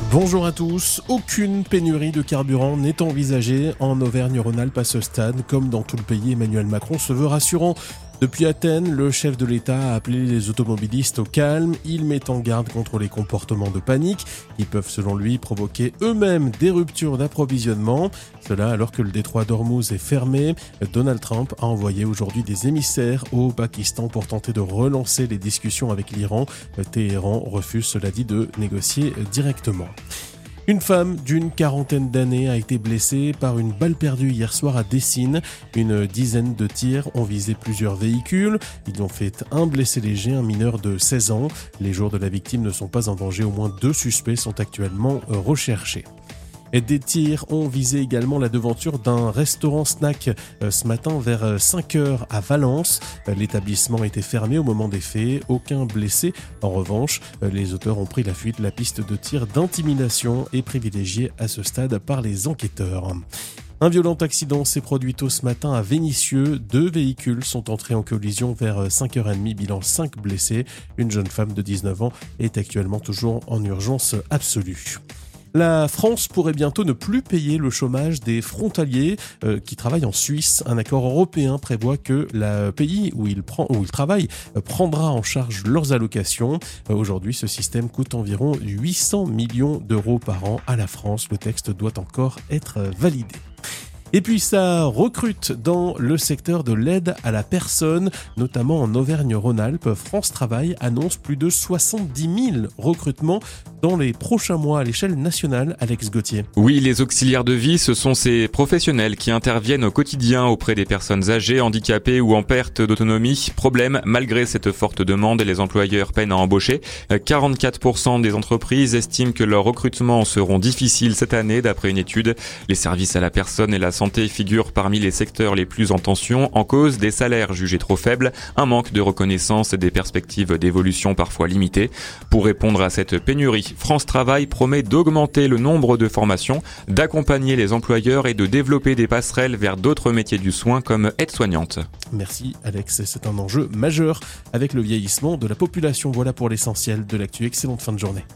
Bonjour à tous. Aucune pénurie de carburant n'est envisagée en Auvergne-Rhône-Alpes à ce stade. Comme dans tout le pays, Emmanuel Macron se veut rassurant. Depuis Athènes, le chef de l'État a appelé les automobilistes au calme. Il met en garde contre les comportements de panique qui peuvent, selon lui, provoquer eux-mêmes des ruptures d'approvisionnement. Cela alors que le détroit d'Ormuz est fermé. Donald Trump a envoyé aujourd'hui des émissaires au Pakistan pour tenter de relancer les discussions avec l'Iran. Téhéran refuse, cela dit, de négocier directement. Une femme d'une quarantaine d'années a été blessée par une balle perdue hier soir à Dessines. Une dizaine de tirs ont visé plusieurs véhicules. Ils ont fait un blessé léger, un mineur de 16 ans. Les jours de la victime ne sont pas en danger. Au moins 2 suspects sont actuellement recherchés. Et des tirs ont visé également la devanture d'un restaurant snack ce matin vers 5h à Valence. L'établissement était fermé au moment des faits, aucun blessé. En revanche, les auteurs ont pris la fuite. La piste de tir d'intimidation est privilégiée à ce stade par les enquêteurs. Un violent accident s'est produit tôt ce matin à Vénissieux. 2 véhicules sont entrés en collision vers 5h30, bilan 5 blessés. Une jeune femme de 19 ans est actuellement toujours en urgence absolue. La France pourrait bientôt ne plus payer le chômage des frontaliers qui travaillent en Suisse. Un accord européen prévoit que le pays où ils travaillent prendra en charge leurs allocations. Aujourd'hui, ce système coûte environ 800 millions d'euros par an à la France. Le texte doit encore être validé. Et puis ça recrute dans le secteur de l'aide à la personne, notamment en Auvergne-Rhône-Alpes. France Travail annonce plus de 70 000 recrutements dans les prochains mois à l'échelle nationale. Alex Gauthier. Oui, les auxiliaires de vie, ce sont ces professionnels qui interviennent au quotidien auprès des personnes âgées, handicapées ou en perte d'autonomie. Problème, malgré cette forte demande, les employeurs peinent à embaucher. 44% des entreprises estiment que leurs recrutements seront difficiles cette année, d'après une étude. Les services à la personne et la santé figure parmi les secteurs les plus en tension, en cause des salaires jugés trop faibles, un manque de reconnaissance et des perspectives d'évolution parfois limitées. Pour répondre à cette pénurie, France Travail promet d'augmenter le nombre de formations, d'accompagner les employeurs et de développer des passerelles vers d'autres métiers du soin comme aide-soignante. Merci Alex, c'est un enjeu majeur avec le vieillissement de la population. Voilà pour l'essentiel de l'actu. Excellente fin de journée.